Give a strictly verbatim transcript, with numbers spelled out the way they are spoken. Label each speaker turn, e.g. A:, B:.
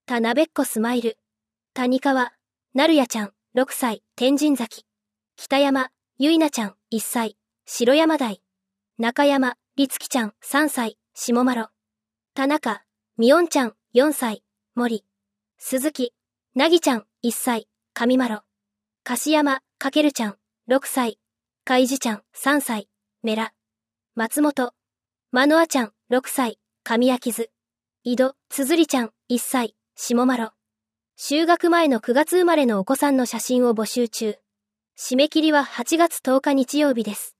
A: たなべっこスマイル。谷川、なるやちゃん、ろくさい、天神崎。北山、ゆいなちゃん、いっさい、白山台。中山、りつきちゃん、さんさい、下丸。田中、みおんちゃん、よんさい、森。鈴木、なぎちゃん、いっさい、上丸。樫山、かけるちゃん、ろくさい、かいじちゃん、さんさい、メラ。松本、まのあちゃん、ろくさい、上秋津。井戸、つづりちゃん、いっさい、下丸。就学前のくがつ生まれのお子さんの写真を募集中。締め切りははちがつとおか日曜日です。